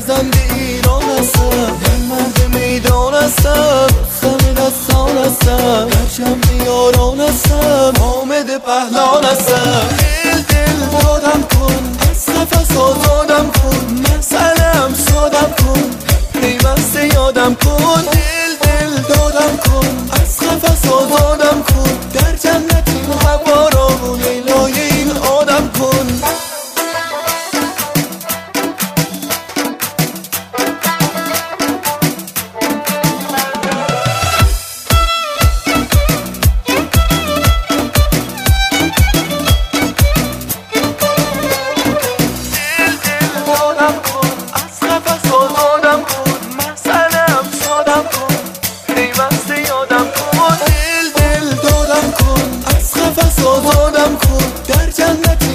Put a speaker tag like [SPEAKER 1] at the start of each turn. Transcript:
[SPEAKER 1] زند ایران هستم، من مرد میدان هستم، خم دستان هستم، پرچم یاران هستم، حامد پهلان هستم. دل دادم کن، از قفس آزادم کن، مسئله‌ام سادم کن، پیوسته یادم کن. دل دادم کن، از قفس آزادم کن، در جنت این هوا را لیلای این آدم کن. آزادم کن، در جنت